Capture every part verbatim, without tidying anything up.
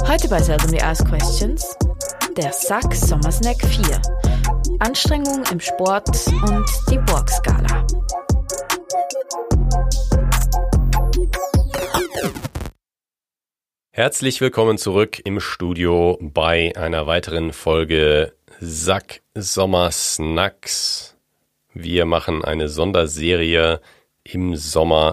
Heute bei Seldomly Asked Questions der S A C Sommersnack vier. Anstrengung im Sport und die Borg-Skala. Herzlich willkommen zurück im Studio bei einer weiteren Folge S A C Sommersnacks. Wir machen eine Sonderserie im Sommer,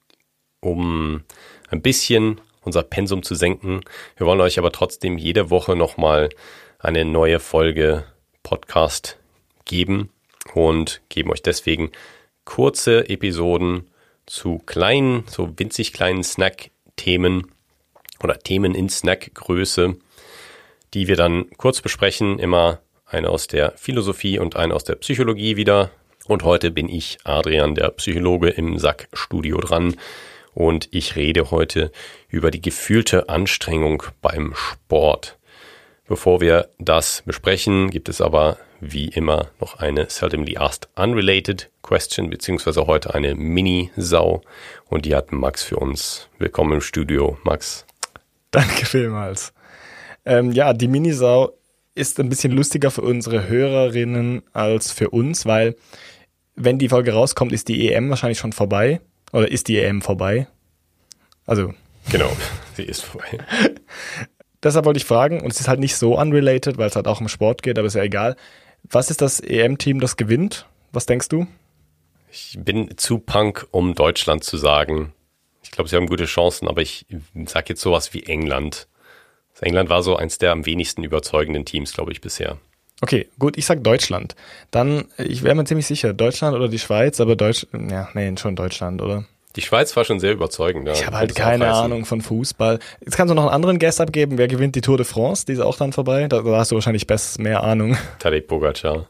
um ein bisschen unser Pensum zu senken. Wir wollen euch aber trotzdem jede Woche nochmal eine neue Folge Podcast geben und geben euch deswegen kurze Episoden zu kleinen, so winzig kleinen Snack-Themen oder Themen in Snackgröße, die wir dann kurz besprechen. Immer eine aus der Philosophie und eine aus der Psychologie wieder. Und heute bin ich, Adrian, der Psychologe im S A C-Studio dran. Und ich rede heute über die gefühlte Anstrengung beim Sport. Bevor wir das besprechen, gibt es aber wie immer noch eine Seldomly Asked Unrelated Question, beziehungsweise heute eine Mini-Sau. Und die hat Max für uns. Willkommen im Studio, Max. Danke vielmals. Ähm, ja, die Mini-Sau ist ein bisschen lustiger für unsere Hörerinnen als für uns, weil wenn die Folge rauskommt, ist die E M wahrscheinlich schon vorbei. Oder ist die E M vorbei? Also. Genau, sie ist vorbei. Deshalb wollte ich fragen, und es ist halt nicht so unrelated, weil es halt auch um Sport geht, aber ist ja egal. Was ist das E M-Team, das gewinnt? Was denkst du? Ich bin zu Punk, um Deutschland zu sagen. Ich glaube, sie haben gute Chancen, aber ich sage jetzt sowas wie England. England war so eins der am wenigsten überzeugenden Teams, glaube ich, bisher. Okay, gut, ich sag Deutschland. Dann, ich wäre mir ziemlich sicher, Deutschland oder die Schweiz, aber Deutsch, ja, nee, schon Deutschland, oder? Die Schweiz war schon sehr überzeugend. Ja. Ich habe halt keine Ahnung von Fußball. Jetzt kannst du noch einen anderen Guess abgeben. Wer gewinnt die Tour de France? Die ist auch dann vorbei. Da, da hast du wahrscheinlich besser mehr Ahnung. Tadej Pogacar.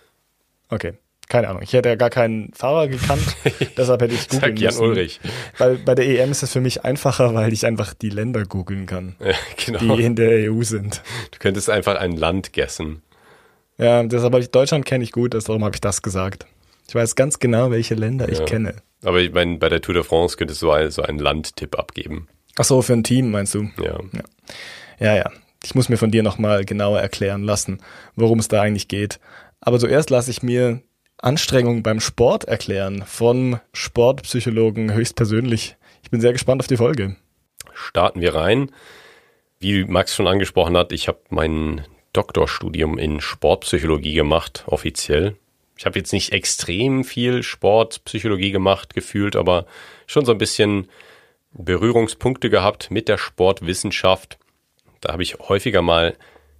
Okay, keine Ahnung. Ich hätte ja gar keinen Fahrer gekannt, deshalb hätte ich googeln Jan müssen. Ulrich. Weil bei der E M ist es für mich einfacher, weil ich einfach die Länder googeln kann, ja, genau. die in der E U sind. Du könntest einfach ein Land guessen. Ja, deshalb habe ich Deutschland kenne ich gut, darum habe ich das gesagt. Ich weiß ganz genau, welche Länder ja. ich kenne. Aber ich meine, bei der Tour de France könntest du so einen Landtipp abgeben. Ach so, für ein Team meinst du? Ja. Ja, ja. ja. Ich muss mir von dir nochmal genauer erklären lassen, worum es da eigentlich geht. Aber zuerst lasse ich mir Anstrengung beim Sport erklären vom Sportpsychologen höchstpersönlich. Ich bin sehr gespannt auf die Folge. Starten wir rein. Wie Max schon angesprochen hat, ich habe mein Doktorstudium in Sportpsychologie gemacht, offiziell. Ich habe jetzt nicht extrem viel Sportpsychologie gemacht, gefühlt, aber schon so ein bisschen Berührungspunkte gehabt mit der Sportwissenschaft. Da habe ich häufiger mal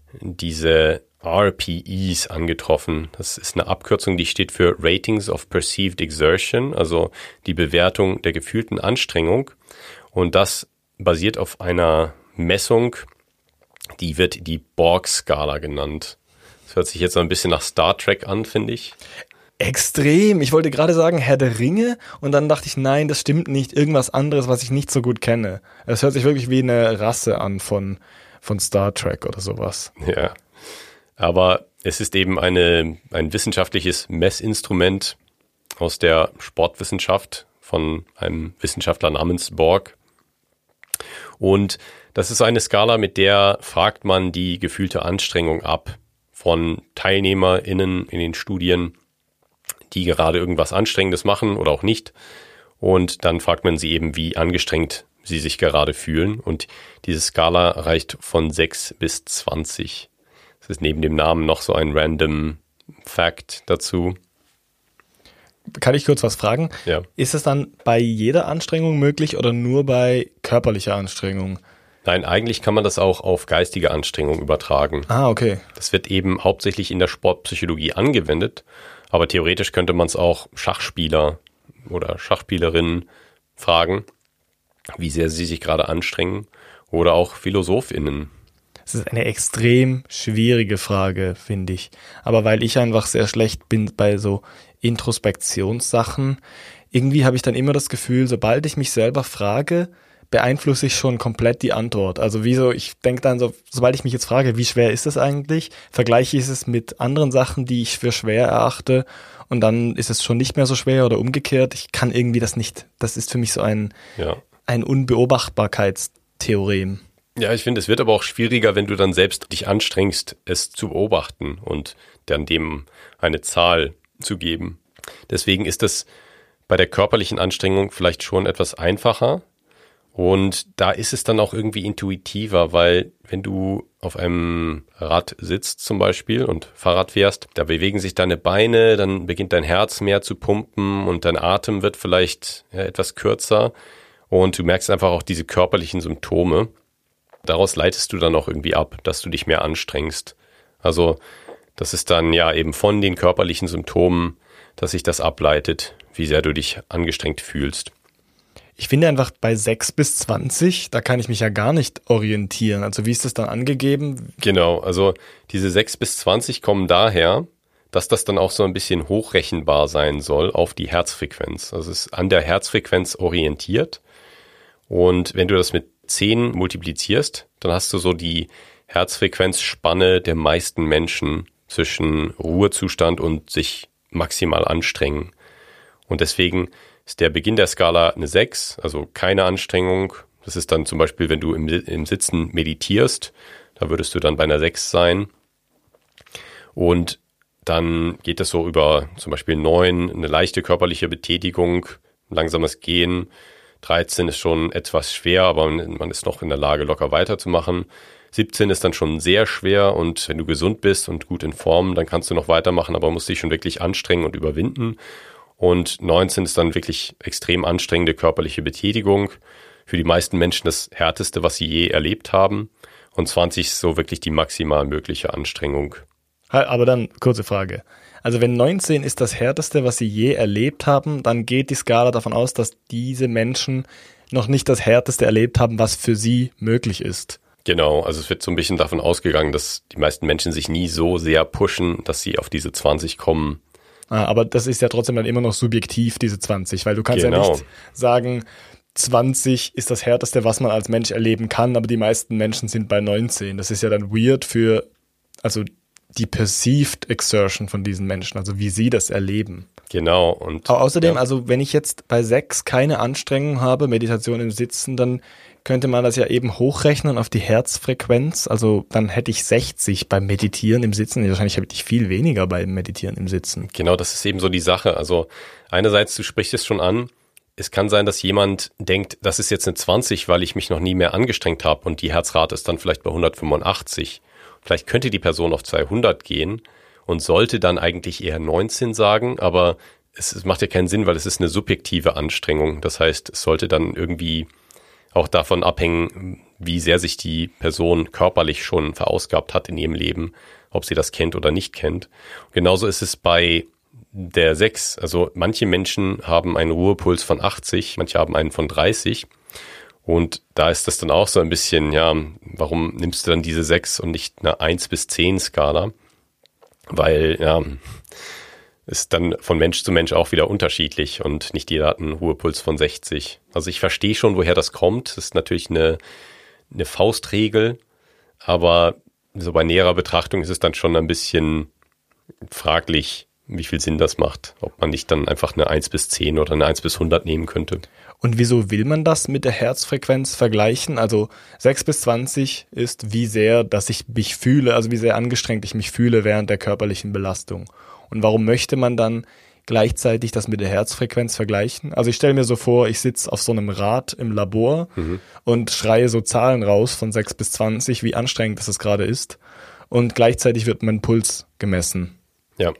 diese R P Es angetroffen. Das ist eine Abkürzung, die steht für Ratings of Perceived Exertion, also die Bewertung der gefühlten Anstrengung. Und das basiert auf einer Messung, die wird die Borg-Skala genannt. Das hört sich jetzt so ein bisschen nach Star Trek an, finde ich. Extrem. Ich wollte gerade sagen Herr der Ringe und dann dachte ich, nein, das stimmt nicht. Irgendwas anderes, was ich nicht so gut kenne. Es hört sich wirklich wie eine Rasse an von, von Star Trek oder sowas. Ja, aber es ist eben eine, ein wissenschaftliches Messinstrument aus der Sportwissenschaft von einem Wissenschaftler namens Borg. Und das ist eine Skala, mit der fragt man die gefühlte Anstrengung ab von TeilnehmerInnen in den Studien, die gerade irgendwas Anstrengendes machen oder auch nicht. Und dann fragt man sie eben, wie angestrengt sie sich gerade fühlen. Und diese Skala reicht von sechs bis zwanzig. Es ist neben dem Namen noch so ein random Fact dazu. Kann ich kurz was fragen? Ja. Ist es dann bei jeder Anstrengung möglich oder nur bei körperlicher Anstrengung? Nein, eigentlich kann man das auch auf geistige Anstrengung übertragen. Ah, okay. Das wird eben hauptsächlich in der Sportpsychologie angewendet, aber theoretisch könnte man es auch Schachspieler oder Schachspielerinnen fragen, wie sehr sie sich gerade anstrengen, oder auch PhilosophInnen. Das ist eine extrem schwierige Frage, finde ich. Aber weil ich einfach sehr schlecht bin bei so Introspektionssachen, irgendwie habe ich dann immer das Gefühl, sobald ich mich selber frage, beeinflusse ich schon komplett die Antwort. Also wieso, ich denke dann so, sobald ich mich jetzt frage, wie schwer ist das eigentlich, vergleiche ich es mit anderen Sachen, die ich für schwer erachte, und dann ist es schon nicht mehr so schwer oder umgekehrt. Ich kann irgendwie das nicht, das ist für mich so ein, ja. ein Unbeobachtbarkeitstheorem. Ja, ich finde, es wird aber auch schwieriger, wenn du dann selbst dich anstrengst, es zu beobachten und dann dem eine Zahl zu geben. Deswegen ist es bei der körperlichen Anstrengung vielleicht schon etwas einfacher. Und da ist es dann auch irgendwie intuitiver, weil wenn du auf einem Rad sitzt zum Beispiel und Fahrrad fährst, da bewegen sich deine Beine, dann beginnt dein Herz mehr zu pumpen und dein Atem wird vielleicht ja, etwas kürzer und du merkst einfach auch diese körperlichen Symptome. Daraus leitest du dann auch irgendwie ab, dass du dich mehr anstrengst. Also das ist dann ja eben von den körperlichen Symptomen, dass sich das ableitet, wie sehr du dich angestrengt fühlst. Ich finde einfach bei sechs bis zwanzig, da kann ich mich ja gar nicht orientieren. Also wie ist das dann angegeben? Genau, also diese sechs bis zwanzig kommen daher, dass das dann auch so ein bisschen hochrechenbar sein soll auf die Herzfrequenz. Also es ist an der Herzfrequenz orientiert. Und wenn du das mit zehn multiplizierst, dann hast du so die Herzfrequenzspanne der meisten Menschen zwischen Ruhezustand und sich maximal anstrengen. Und deswegen ist der Beginn der Skala eine sechs, also keine Anstrengung. Das ist dann zum Beispiel, wenn du im, im Sitzen meditierst, da würdest du dann bei einer sechs sein. Und dann geht es so über zum Beispiel neun, eine leichte körperliche Betätigung, langsames Gehen. dreizehn ist schon etwas schwer, aber man ist noch in der Lage, locker weiterzumachen. siebzehn ist dann schon sehr schwer und wenn du gesund bist und gut in Form, dann kannst du noch weitermachen, aber musst dich schon wirklich anstrengen und überwinden. Und neunzehn ist dann wirklich extrem anstrengende körperliche Betätigung. Für die meisten Menschen das Härteste, was sie je erlebt haben. Und zwanzig ist so wirklich die maximal mögliche Anstrengung. Aber dann, kurze Frage. Also wenn neunzehn ist das Härteste, was sie je erlebt haben, dann geht die Skala davon aus, dass diese Menschen noch nicht das Härteste erlebt haben, was für sie möglich ist. Genau, also es wird so ein bisschen davon ausgegangen, dass die meisten Menschen sich nie so sehr pushen, dass sie auf diese zwanzig kommen. Ah, aber das ist ja trotzdem dann immer noch subjektiv, diese zwanzig, weil du kannst genau. ja nicht sagen, zwanzig ist das Härteste, was man als Mensch erleben kann, aber die meisten Menschen sind bei neunzehn. Das ist ja dann weird für, also die perceived exertion von diesen Menschen, also wie sie das erleben. Genau. Und aber außerdem, ja. also wenn ich jetzt bei sechs keine Anstrengung habe, Meditation im Sitzen, dann könnte man das ja eben hochrechnen auf die Herzfrequenz. Also dann hätte ich sechzig beim Meditieren im Sitzen. Wahrscheinlich hätte ich viel weniger beim Meditieren im Sitzen. Genau, das ist eben so die Sache. Also einerseits, du sprichst es schon an, es kann sein, dass jemand denkt, das ist jetzt eine zwanzig, weil ich mich noch nie mehr angestrengt habe und die Herzrate ist dann vielleicht bei hundertfünfundachtzig. Vielleicht könnte die Person auf zweihundert gehen und sollte dann eigentlich eher neunzehn sagen, aber es, es macht ja keinen Sinn, weil es ist eine subjektive Anstrengung. Das heißt, es sollte dann irgendwie auch davon abhängen, wie sehr sich die Person körperlich schon verausgabt hat in ihrem Leben, ob sie das kennt oder nicht kennt. Genauso ist es bei der sechs. Also manche Menschen haben einen Ruhepuls von achtzig, manche haben einen von dreißig. Und da ist das dann auch so ein bisschen, ja, warum nimmst du dann diese sechs und nicht eine eins bis zehn Skala? Weil, ja, ist dann von Mensch zu Mensch auch wieder unterschiedlich und nicht jeder hat einen Ruhepuls von sechzig. Also ich verstehe schon, woher das kommt. Das ist natürlich eine, eine Faustregel, aber so bei näherer Betrachtung ist es dann schon ein bisschen fraglich, wie viel Sinn das macht. Ob man nicht dann einfach eine eins bis zehn oder eine eins bis hundert nehmen könnte. Und wieso will man das mit der Herzfrequenz vergleichen? Also sechs bis zwanzig ist, wie sehr, dass ich mich fühle, also wie sehr angestrengt ich mich fühle während der körperlichen Belastung. Und warum möchte man dann gleichzeitig das mit der Herzfrequenz vergleichen? Also ich stelle mir so vor, ich sitze auf so einem Rad im Labor mhm. und schreie so Zahlen raus von sechs bis zwanzig, wie anstrengend das gerade ist. Und gleichzeitig wird mein Puls gemessen. Ja.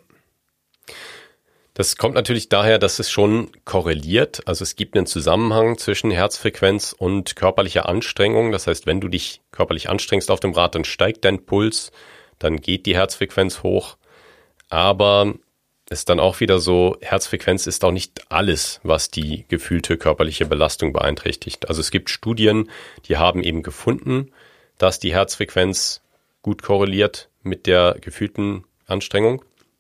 Das kommt natürlich daher, dass es schon korreliert. Also es gibt einen Zusammenhang zwischen Herzfrequenz und körperlicher Anstrengung. Das heißt, wenn du dich körperlich anstrengst auf dem Rad, dann steigt dein Puls, dann geht die Herzfrequenz hoch. Aber es ist dann auch wieder so, Herzfrequenz ist auch nicht alles, was die gefühlte körperliche Belastung beeinträchtigt. Also es gibt Studien, die haben eben gefunden, dass die Herzfrequenz gut korreliert mit der gefühlten Anstrengung.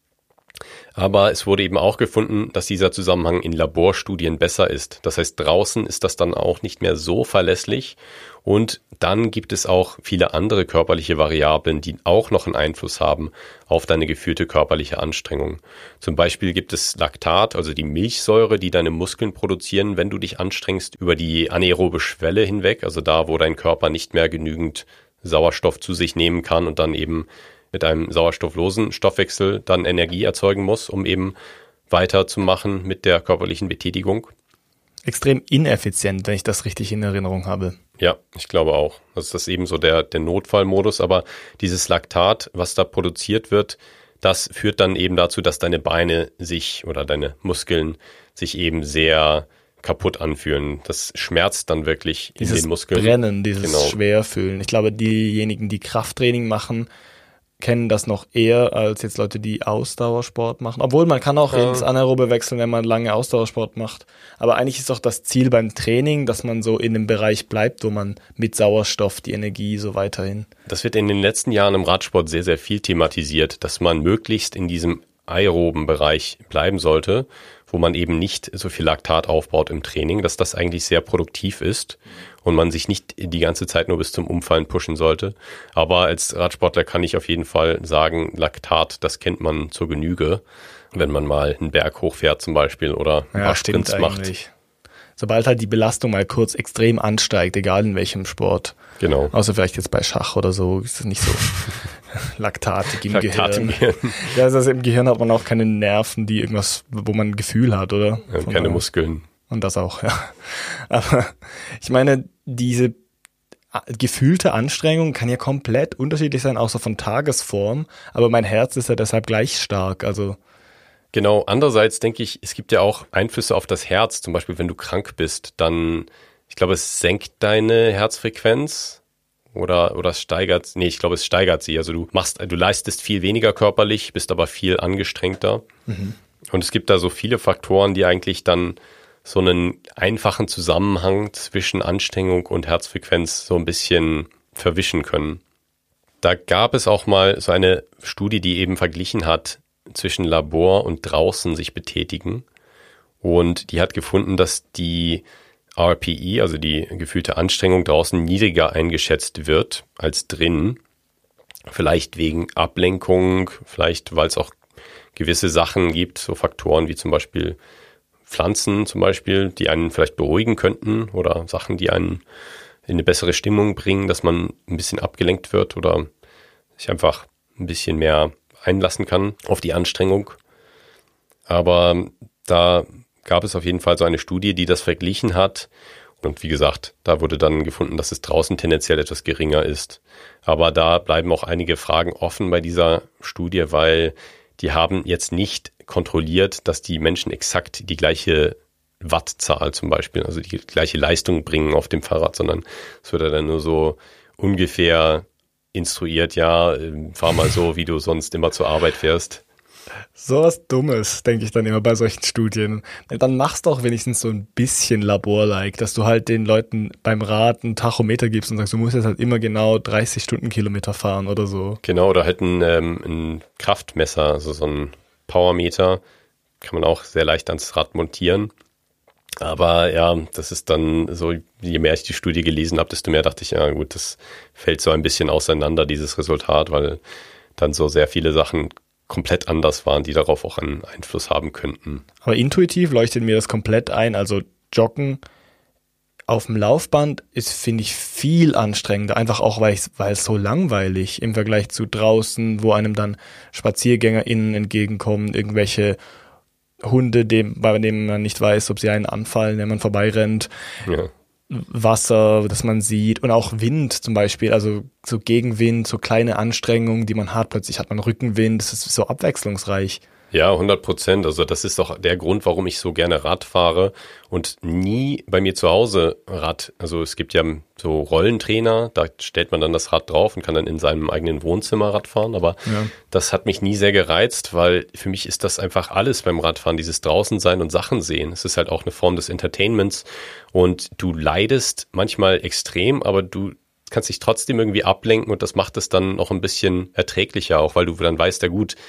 Aber es wurde eben auch gefunden, dass dieser Zusammenhang in Laborstudien besser ist. Das heißt, draußen ist das dann auch nicht mehr so verlässlich. Und dann gibt es auch viele andere körperliche Variablen, die auch noch einen Einfluss haben auf deine gefühlte körperliche Anstrengung. Zum Beispiel gibt es Laktat, also die Milchsäure, die deine Muskeln produzieren, wenn du dich anstrengst, über die anaerobe Schwelle hinweg, also da, wo dein Körper nicht mehr genügend Sauerstoff zu sich nehmen kann und dann eben mit einem sauerstofflosen Stoffwechsel dann Energie erzeugen muss, um eben weiterzumachen mit der körperlichen Betätigung. Extrem ineffizient, wenn ich das richtig in Erinnerung habe. Ja, ich glaube auch. Das ist eben so der, der Notfallmodus, aber dieses Laktat, was da produziert wird, das führt dann eben dazu, dass deine Beine sich oder deine Muskeln sich eben sehr kaputt anfühlen. Das schmerzt dann wirklich dieses in den Muskeln. Brennen, dieses genau. Schwerfühlen. Ich glaube, diejenigen, die Krafttraining machen, kennen das noch eher als jetzt Leute, die Ausdauersport machen. Obwohl, man kann auch ja. ins Anaerobe wechseln, wenn man lange Ausdauersport macht. Aber eigentlich ist doch das Ziel beim Training, dass man so in dem Bereich bleibt, wo man mit Sauerstoff die Energie so weiterhin. Das wird in den letzten Jahren im Radsport sehr, sehr viel thematisiert, dass man möglichst in diesem aeroben Bereich bleiben sollte, wo man eben nicht so viel Laktat aufbaut im Training, dass das eigentlich sehr produktiv ist und man sich nicht die ganze Zeit nur bis zum Umfallen pushen sollte. Aber als Radsportler kann ich auf jeden Fall sagen, Laktat, das kennt man zur Genüge, wenn man mal einen Berg hochfährt zum Beispiel oder ein ja, paar Sprints macht. Eigentlich. Sobald halt die Belastung mal kurz extrem ansteigt, egal in welchem Sport. Genau. Außer vielleicht jetzt bei Schach oder so, ist es nicht so laktatig im Laktat Gehirn. Im Gehirn. Ja, also im Gehirn hat man auch keine Nerven, die irgendwas, wo man ein Gefühl hat, oder? Ja, keine daher. Muskeln. Und das auch, ja. Aber ich meine, diese gefühlte Anstrengung kann ja komplett unterschiedlich sein, außer von Tagesform. Aber mein Herz ist ja deshalb gleich stark, also. Genau, andererseits denke ich, es gibt ja auch Einflüsse auf das Herz. Zum Beispiel, wenn du krank bist, dann, ich glaube, es senkt deine Herzfrequenz oder oder es steigert, nee, ich glaube, es steigert sie. Also du machst, du leistest viel weniger körperlich, bist aber viel angestrengter. Mhm. Und es gibt da so viele Faktoren, die eigentlich dann so einen einfachen Zusammenhang zwischen Anstrengung und Herzfrequenz so ein bisschen verwischen können. Da gab es auch mal so eine Studie, die eben verglichen hat, zwischen Labor und draußen sich betätigen. Und die hat gefunden, dass die R P E, also die gefühlte Anstrengung draußen, niedriger eingeschätzt wird als drinnen. Vielleicht wegen Ablenkung, vielleicht weil es auch gewisse Sachen gibt, so Faktoren wie zum Beispiel Pflanzen zum Beispiel, die einen vielleicht beruhigen könnten oder Sachen, die einen in eine bessere Stimmung bringen, dass man ein bisschen abgelenkt wird oder sich einfach ein bisschen mehr einlassen kann auf die Anstrengung. Aber da gab es auf jeden Fall so eine Studie, die das verglichen hat. Und wie gesagt, da wurde dann gefunden, dass es draußen tendenziell etwas geringer ist. Aber da bleiben auch einige Fragen offen bei dieser Studie, weil die haben jetzt nicht kontrolliert, dass die Menschen exakt die gleiche Wattzahl zum Beispiel, also die gleiche Leistung bringen auf dem Fahrrad, sondern es wird dann nur so ungefähr instruiert, ja, fahr mal so, wie du sonst immer zur Arbeit fährst. So was Dummes, denke ich dann immer bei solchen Studien. Dann mach's doch wenigstens so ein bisschen Labor-like, dass du halt den Leuten beim Rad einen Tachometer gibst und sagst, du musst jetzt halt immer genau dreißig Stundenkilometer fahren oder so. Genau, oder halt ein, ähm, ein Kraftmesser, also so ein Powermeter, kann man auch sehr leicht ans Rad montieren. Aber ja, das ist dann so, je mehr ich die Studie gelesen habe, desto mehr dachte ich, ja gut, das fällt so ein bisschen auseinander, dieses Resultat, weil dann so sehr viele Sachen komplett anders waren, die darauf auch einen Einfluss haben könnten. Aber intuitiv leuchtet mir das komplett ein. Also Joggen auf dem Laufband ist, finde ich, viel anstrengender. Einfach auch, weil, weil es so langweilig im Vergleich zu draußen, wo einem dann SpaziergängerInnen entgegenkommen, irgendwelche Hunde, dem, bei denen man nicht weiß, ob sie einen anfallen, wenn man vorbeirennt. Ja. Wasser, das man sieht und auch Wind zum Beispiel, also so Gegenwind, so kleine Anstrengungen, die man hat. Plötzlich hat man Rückenwind, das ist so abwechslungsreich. Ja, hundert Prozent. Also das ist doch der Grund, warum ich so gerne Rad fahre und nie bei mir zu Hause Rad. Also es gibt ja so Rollentrainer, da stellt man dann das Rad drauf und kann dann in seinem eigenen Wohnzimmer Rad fahren. Aber ja, das hat mich nie sehr gereizt, weil für mich ist das einfach alles beim Radfahren, dieses Draußensein und Sachen sehen. Es ist halt auch eine Form des Entertainments und du leidest manchmal extrem, aber du kannst dich trotzdem irgendwie ablenken und das macht es dann noch ein bisschen erträglicher, auch weil du dann weißt, ja gut,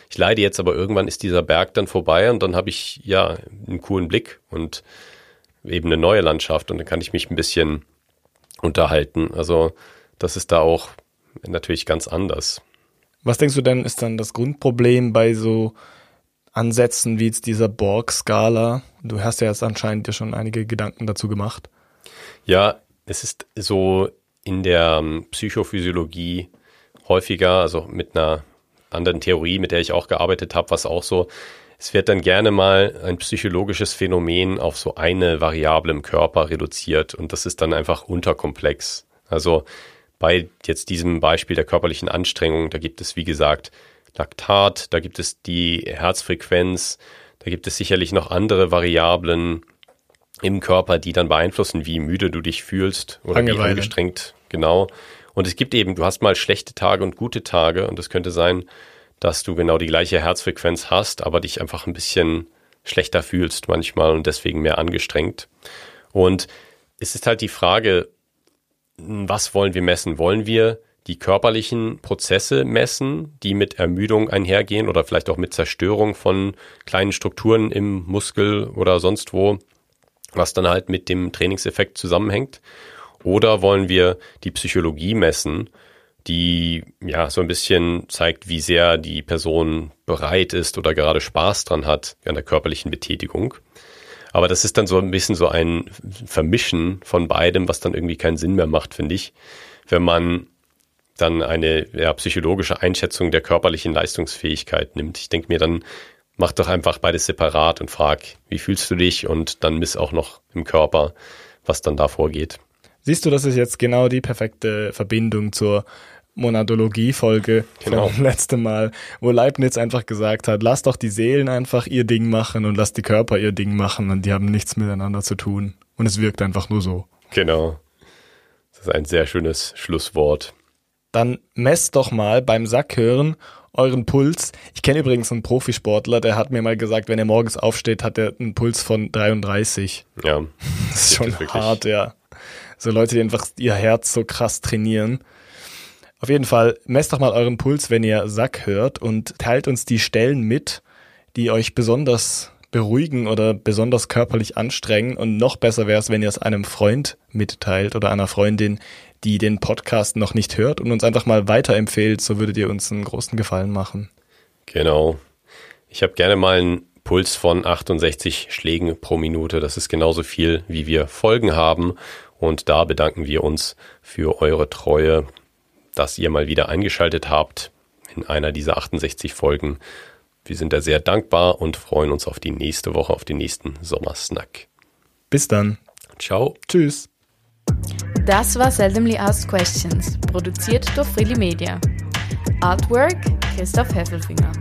ich leide jetzt, aber irgendwann ist dieser Berg dann vorbei und dann habe ich ja einen coolen Blick und eben eine neue Landschaft und dann kann ich mich ein bisschen unterhalten. Also das ist da auch natürlich ganz anders. Was denkst du denn, ist dann das Grundproblem bei so Ansätzen wie jetzt dieser Borg-Skala? Du hast ja jetzt anscheinend dir schon einige Gedanken dazu gemacht. Ja, es ist so in der Psychophysiologie häufiger, also mit einer anderen Theorie, mit der ich auch gearbeitet habe, was auch so, es wird dann gerne mal ein psychologisches Phänomen auf so eine Variable im Körper reduziert und das ist dann einfach unterkomplex. Also bei jetzt diesem Beispiel der körperlichen Anstrengung, da gibt es wie gesagt Laktat, da gibt es die Herzfrequenz, da gibt es sicherlich noch andere Variablen im Körper, die dann beeinflussen, wie müde du dich fühlst oder wie angestrengt. Genau. Und es gibt eben, du hast mal schlechte Tage und gute Tage und es könnte sein, dass du genau die gleiche Herzfrequenz hast, aber dich einfach ein bisschen schlechter fühlst manchmal und deswegen mehr angestrengt. Und es ist halt die Frage, was wollen wir messen? Wollen wir die körperlichen Prozesse messen, die mit Ermüdung einhergehen oder vielleicht auch mit Zerstörung von kleinen Strukturen im Muskel oder sonst wo, was dann halt mit dem Trainingseffekt zusammenhängt? Oder wollen wir die Psychologie messen, die ja so ein bisschen zeigt, wie sehr die Person bereit ist oder gerade Spaß dran hat an der körperlichen Betätigung? Aber das ist dann so ein bisschen so ein Vermischen von beidem, was dann irgendwie keinen Sinn mehr macht, finde ich, wenn man dann eine ja, psychologische Einschätzung der körperlichen Leistungsfähigkeit nimmt. Ich denke mir dann, mach doch einfach beides separat und frag, wie fühlst du dich und dann miss auch noch im Körper, was dann da vorgeht. Siehst du, das ist jetzt genau die perfekte Verbindung zur Monadologie-Folge genau. vom letzten Mal, wo Leibniz einfach gesagt hat, lass doch die Seelen einfach ihr Ding machen und lass die Körper ihr Ding machen und die haben nichts miteinander zu tun. Und es wirkt einfach nur so. Genau. Das ist ein sehr schönes Schlusswort. Dann messt doch mal beim Sackhören euren Puls. Ich kenne übrigens einen Profisportler, der hat mir mal gesagt, wenn er morgens aufsteht, hat er einen Puls von dreiunddreißig. Ja. Das ist schon hart, ja. So Leute, die einfach ihr Herz so krass trainieren. Auf jeden Fall, messt doch mal euren Puls, wenn ihr Sack hört und teilt uns die Stellen mit, die euch besonders beruhigen oder besonders körperlich anstrengen. Und noch besser wäre es, wenn ihr es einem Freund mitteilt oder einer Freundin, die den Podcast noch nicht hört und uns einfach mal weiterempfehlt. So würdet ihr uns einen großen Gefallen machen. Genau. Ich habe gerne mal einen Puls von achtundsechzig Schlägen pro Minute. Das ist genauso viel, wie wir Folgen haben. Und da bedanken wir uns für eure Treue, dass ihr mal wieder eingeschaltet habt in einer dieser achtundsechzig Folgen. Wir sind da sehr dankbar und freuen uns auf die nächste Woche, auf den nächsten Sommersnack. Bis dann. Ciao. Tschüss. Das war Seldomly Asked Questions, produziert durch Freely Media. Artwork Christoph Heffelfinger.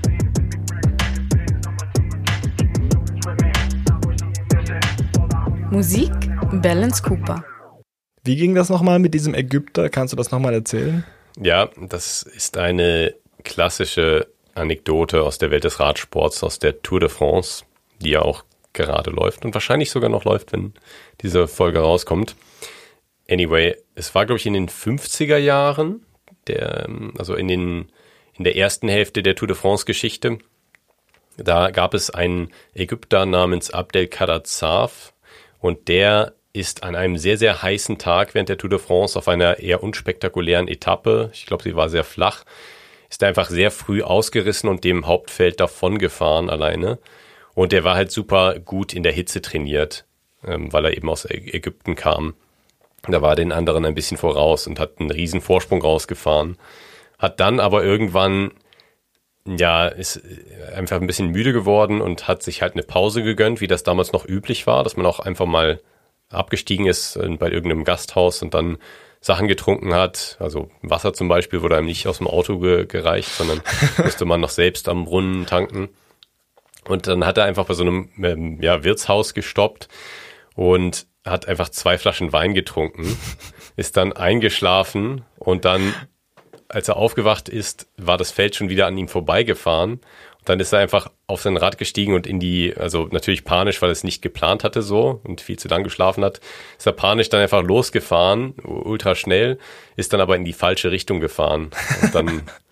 Musik Balance Cooper. Wie ging das nochmal mit diesem Ägypter? Kannst du das nochmal erzählen? Ja, das ist eine klassische Anekdote aus der Welt des Radsports, aus der Tour de France, die ja auch gerade läuft und wahrscheinlich sogar noch läuft, wenn diese Folge rauskommt. Anyway, es war, glaube ich, in den fünfziger Jahren, der, also in den in der ersten Hälfte der Tour de France-Geschichte. Da gab es einen Ägypter namens Abdelkader Zaf und der ist an einem sehr, sehr heißen Tag während der Tour de France auf einer eher unspektakulären Etappe, ich glaube, sie war sehr flach, ist er einfach sehr früh ausgerissen und dem Hauptfeld davon gefahren alleine. Und der war halt super gut in der Hitze trainiert, ähm, weil er eben aus Ägypten kam. Da war er den anderen ein bisschen voraus und hat einen riesen Vorsprung rausgefahren. Hat dann aber irgendwann, ja, ist einfach ein bisschen müde geworden und hat sich halt eine Pause gegönnt, wie das damals noch üblich war, dass man auch einfach mal abgestiegen ist bei irgendeinem Gasthaus und dann Sachen getrunken hat. Also Wasser zum Beispiel wurde einem nicht aus dem Auto ge- gereicht, sondern musste man noch selbst am Brunnen tanken. Und dann hat er einfach bei so einem ähm, ja, Wirtshaus gestoppt und hat einfach zwei Flaschen Wein getrunken, ist dann eingeschlafen und dann, als er aufgewacht ist, war das Feld schon wieder an ihm vorbeigefahren. Und dann ist er einfach auf sein Rad gestiegen und in die, also natürlich panisch, weil er es nicht geplant hatte so und viel zu lang geschlafen hat, ist er panisch dann einfach losgefahren, ultra schnell, ist dann aber in die falsche Richtung gefahren. Und dann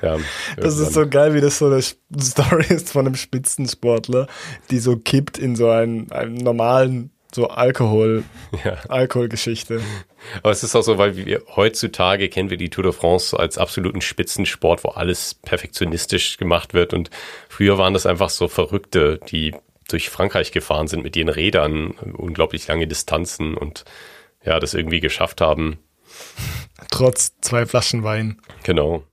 Ja, das ist so geil, wie das so eine Story ist von einem Spitzensportler, die so kippt in so einen, einen normalen so Alkohol, ja. Alkoholgeschichte. Aber es ist auch so, weil wir heutzutage kennen wir die Tour de France als absoluten Spitzensport, wo alles perfektionistisch gemacht wird. Und früher waren das einfach so Verrückte, die durch Frankreich gefahren sind mit ihren Rädern, unglaublich lange Distanzen und ja, das irgendwie geschafft haben. Trotz zwei Flaschen Wein. Genau.